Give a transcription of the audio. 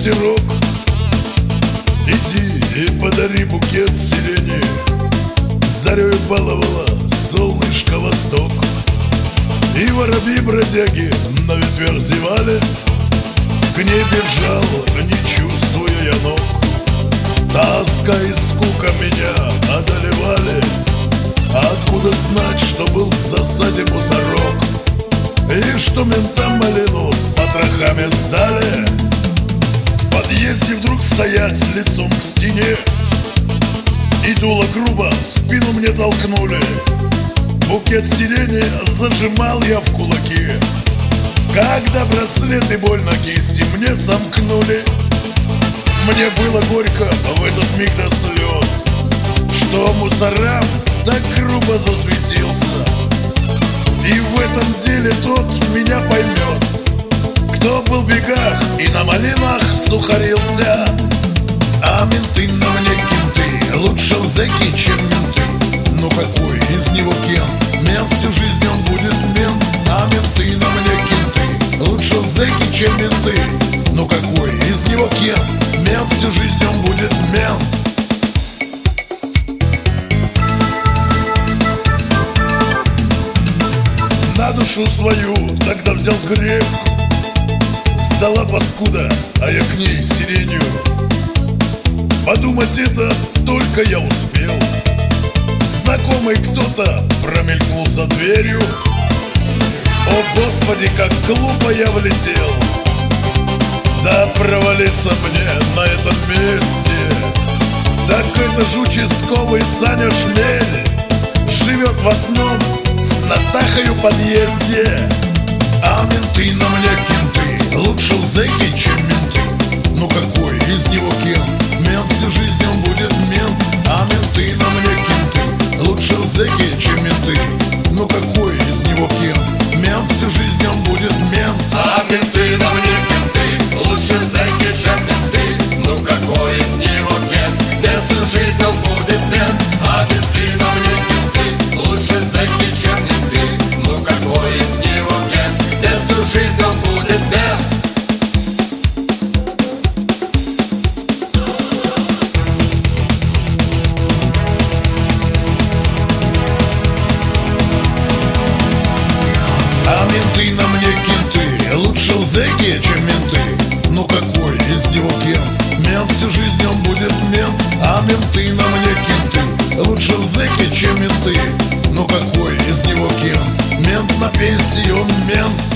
ветерок, иди и подари букет сирени. Зарею баловала солнышко восток, и воробьи-бродяги на ветвях зевали. К ней бежал, не чувствуя я ног. Тоска и скука меня одолевали. Откуда знать, что был в засаде мусорок, и что ментам малину с потрохами сдали? В подъезде вдруг стоять лицом к стене, и дуло грубо в спину мне толкнули. Букет сирени зажимал я в кулаки, когда браслеты больно кисти мне сомкнули. Мне было горько в этот миг до слез, что мусорам так грубо засветился. И в этом деле тот меня поймет, кто был в бегах и на малинах сухарился. А менты на мне кенты, лучше зэки, чем менты. Ну какой из него кент? Мент всю жизнь он будет мент. А менты на мне кенты, лучше зэки, чем менты. Ну какой из него кент? Мент всю жизнь он будет мент. На душу свою тогда взял грех, сдала паскуда, а я к ней сиренью. Подумать это только я успел. Знакомый кто-то промелькнул за дверью. О господи, как глупо я влетел! Да провалиться мне на этом месте. Так это ж участковый Саня Шмель живет в одном с Натахой в подъезде. А менты на мне кенты, лучше зэки, чем менты. Ну какой из него кент? Мент всю жизнь он будет мент. А менты на мне кенты, лучше зэки, чем менты. Ну какой из него кент? Мент всю жизнь он будет мент. А менты на мне кенты, лучше зэки, чем менты. Ну какой из него кент? Мент всю жизнь он будет мент. А менты на мне кенты, лучше зэки, чем менты. Ну какой из него кент? Мент всю жизнь он будет мент. А менты на мне кенты, лучше зэки, чем менты. Ну какой из него кент? Мент всю жизнь он будет мент. А менты на мне кенты, лучше зэки, чем менты. Ну какой из него кент? Мент на пенсии он мент.